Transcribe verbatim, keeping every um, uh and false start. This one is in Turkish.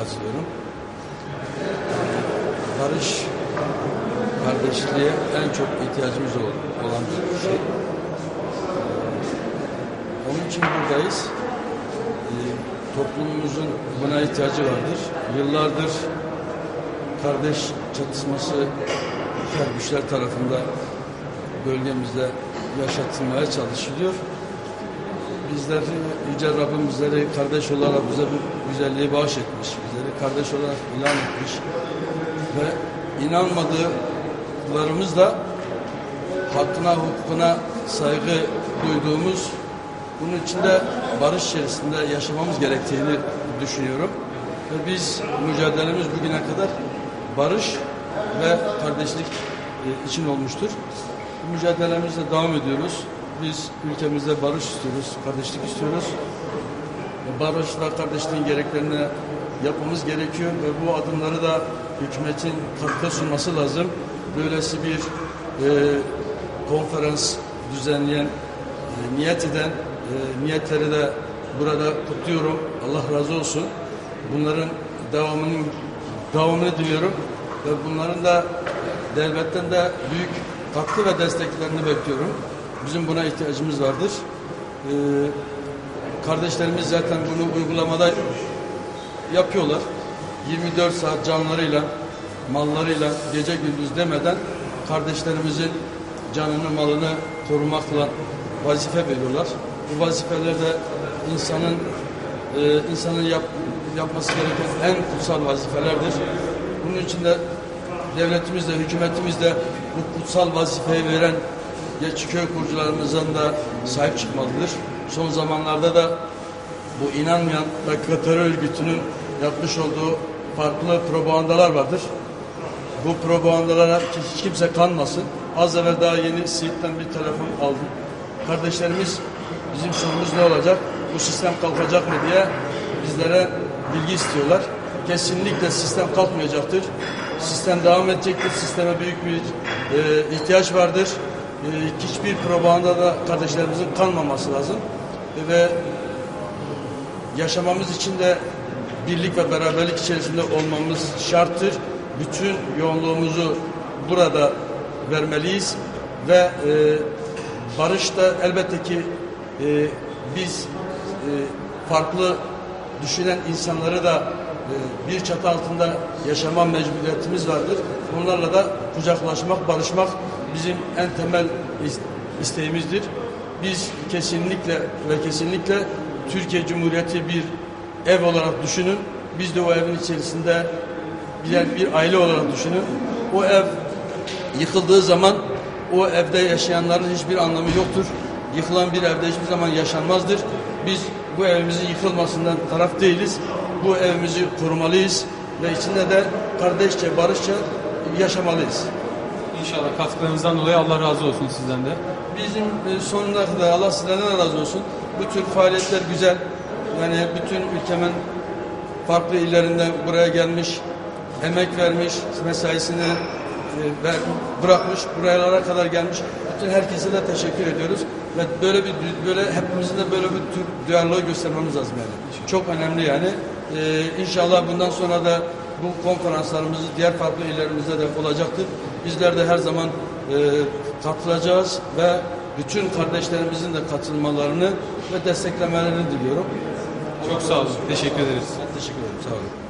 katılıyorum. Barış, kardeşliğe en çok ihtiyacımız olan bir şey. Onun için buradayız. Toplumumuzun buna ihtiyacı vardır. Yıllardır kardeş çatışması her güçler tarafından bölgemizde yaşatılmaya çalışılıyor. Bizler, Yüce Rabbim bizleri kardeş olarak bize bu güzelliği bağışlamış, bizleri kardeş olarak ilan etmiş ve inanmadıklarımızla hakkına, hukukuna saygı duyduğumuz, bunun içinde barış içerisinde yaşamamız gerektiğini düşünüyorum. Ve biz mücadelemiz bugüne kadar barış ve kardeşlik için olmuştur. Bu mücadelemizle devam ediyoruz. Biz ülkemizde barış istiyoruz, kardeşlik istiyoruz. Barış ve kardeşliğin gereklerini yapmamız gerekiyor ve bu adımları da hükümetin katkı sunması lazım. Böylesi bir e, konferans düzenleyen, e, niyet eden e, niyetleri de burada kutluyorum. Allah razı olsun. Bunların devamının devamını diliyorum ve bunların da devletten de büyük katkı ve desteklerini bekliyorum. Bizim buna ihtiyacımız vardır. Ee, kardeşlerimiz zaten bunu uygulamada yapıyorlar. yirmi dört saat canlarıyla, mallarıyla, gece gündüz demeden kardeşlerimizin canını, malını korumakla vazife veriyorlar. Bu vazifeler de insanın e, insanın yap, yapması gereken en kutsal vazifelerdir. Bunun için de devletimiz de, hükümetimiz de bu kutsal vazifeyi veren geçiköy kurucularımızdan da sahip çıkmalıdır. Son zamanlarda da bu inanmayan ve terör örgütünün yapmış olduğu farklı propagandalar vardır. Bu propagandalara hiç kimse kanmasın. Az evvel daha yeni Siirt'ten bir telefon aldım. Kardeşlerimiz bizim sorumuz ne olacak? Bu sistem kalkacak mı diye bizlere bilgi istiyorlar. Kesinlikle sistem kalkmayacaktır. Sistem devam edecektir. Sisteme büyük bir e, ihtiyaç vardır. E, hiçbir propagandada kardeşlerimizin kalmaması lazım. E, ve yaşamamız için de birlik ve beraberlik içerisinde olmamız şarttır. Bütün yoğunluğumuzu burada vermeliyiz ve e, barış da elbette ki e, biz e, farklı düşünen insanları da e, bir çatı altında yaşama mecburiyetimiz vardır. Onlarla da kucaklaşmak, barışmak bizim en temel isteğimizdir. Biz kesinlikle ve kesinlikle Türkiye Cumhuriyeti bir ev olarak düşünün. Biz de o evin içerisinde bir, bir aile olarak düşünün. O ev yıkıldığı zaman o evde yaşayanların hiçbir anlamı yoktur. Yıkılan bir evde hiçbir zaman yaşanmazdır. Biz bu evimizin yıkılmasından taraf değiliz. Bu evimizi korumalıyız ve içinde de kardeşçe, barışça yaşamalıyız. İnşallah katkılarınızdan dolayı Allah razı olsun sizden de. Bizim sonuna kadar Allah sizden de razı olsun. Bu tür faaliyetler güzel. Yani bütün ülkemin farklı illerinden buraya gelmiş, emek vermiş, mesaisini e, ver, bırakmış, buralara kadar gelmiş. Bütün herkese de teşekkür ediyoruz. Ve böyle bir böyle hepimizin de böyle bir tür duyarlılığı göstermemiz lazım yani. Çok önemli yani. Ee, inşallah bundan sonra da bu konferanslarımızı diğer farklı illerimizde de olacaktır. Bizler de her zaman e, katılacağız ve bütün kardeşlerimizin de katılmalarını ve desteklemelerini diliyorum. Çok sağ olun. Teşekkür ederiz. Ben teşekkür ederim. Sağ olun.